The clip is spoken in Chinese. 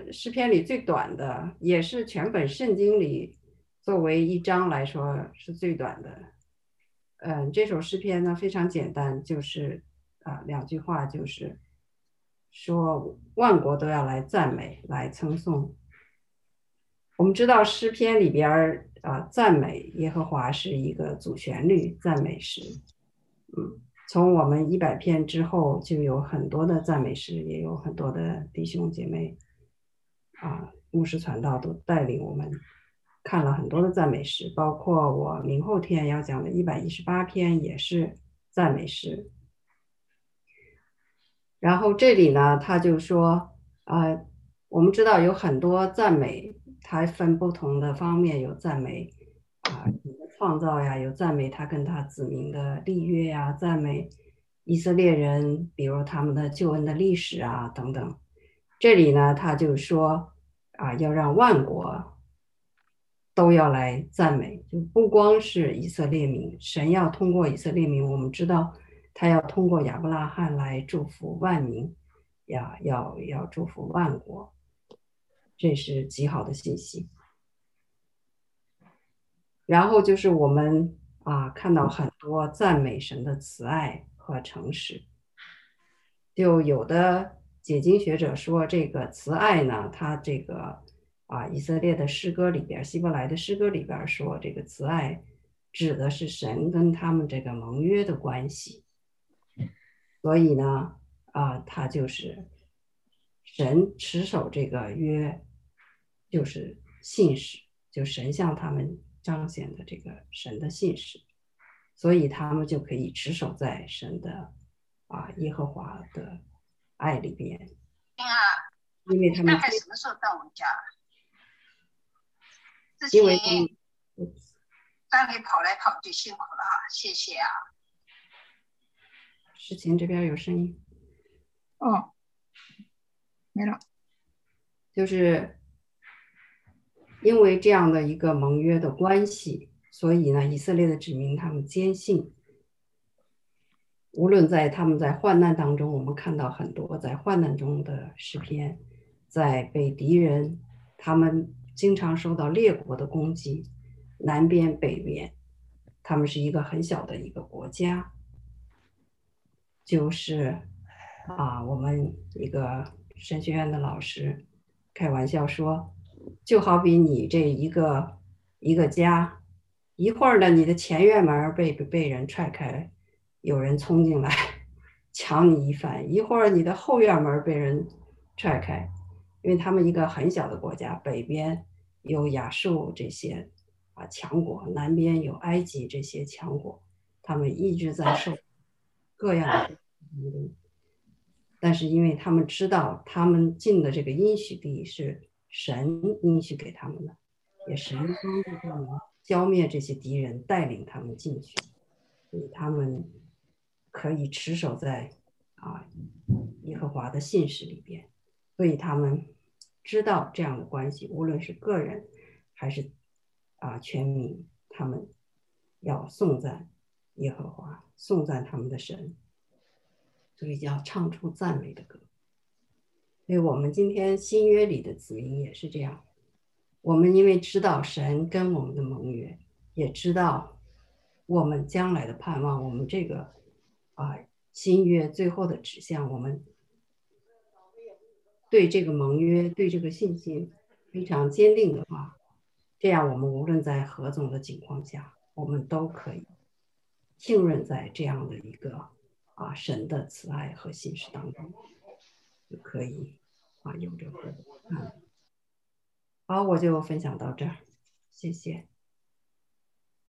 是诗篇里最短的，也是全本圣经里作为一章来说是最短的。这首诗篇呢非常简单，就是2句话，就是说万国都要来赞美，来称颂。我们知道诗篇里边赞美耶和华是一个主旋律，赞美诗。从我们100篇之后，就有很多的赞美诗，也有很多的弟兄姐妹牧师传道都带领我们看了很多的赞美诗，包括我明后天要讲的118篇也是赞美诗。然后这里呢，他就说，我们知道有很多赞美，它分不同的方面，有赞美创造呀，有赞美他跟他子民的立约呀，赞美以色列人，比如他们的救恩的历史啊等等。这里呢，他就说要让万国都要来赞美，就不光是以色列民，神要通过以色列民，我们知道他要通过亚伯拉罕来祝福万民，要祝福万国，这是极好的信息。然后就是我们看到很多赞美神的慈爱和诚实，就有的解经学者说这个慈爱呢，它这个以色列的诗歌里边，希伯来的诗歌里边说这个慈爱指的是神跟他们这个盟约的关系，所以呢它就是神持守这个约，就是信使，就神向他们彰显的这个神的信使，所以他们就可以持守在神的耶和华的爱里边， 啊，你因为他们大概什么时候到我们家？之前因为他们单位跑来跑去辛苦了啊，谢谢啊。 事情这边有声音， 哦，没了。 就是因为这样的一个盟约的关系，所以呢，以色列的子民他们坚信，无论在他们在患难当中，我们看到很多在患难中的诗篇，在被敌人，他们经常受到列国的攻击，南边北边，他们是一个很小的一个国家，就是我们一个神学院的老师开玩笑说，就好比你这一个家，一会儿呢，你的前院门被人踹开，有人冲进来抢你一番；一会儿你的后院门被人踹开，因为他们一个很小的国家，北边有亚述这些强国，南边有埃及这些强国，他们一直在受各样的但是因为他们知道他们进的这个应许地是神应许给他们的，也神帮助他们消灭这些敌人，带领他们进去，所以他们可以持守在耶和华的信使里边，所以他们知道这样的关系，无论是个人还是全民，他们要颂赞耶和华，颂赞他们的神，所以要唱出赞美的歌。所以我们今天新约里的子民也是这样，我们因为知道神跟我们的盟约，也知道我们将来的盼望，我们这个新约最后的指向，我们对这个盟约，对这个信心非常坚定的话，这样我们无论在何种的情况下，我们都可以信任在这样的一个神的慈爱和信实当中，就可以有着福。好，我就分享到这儿，谢谢。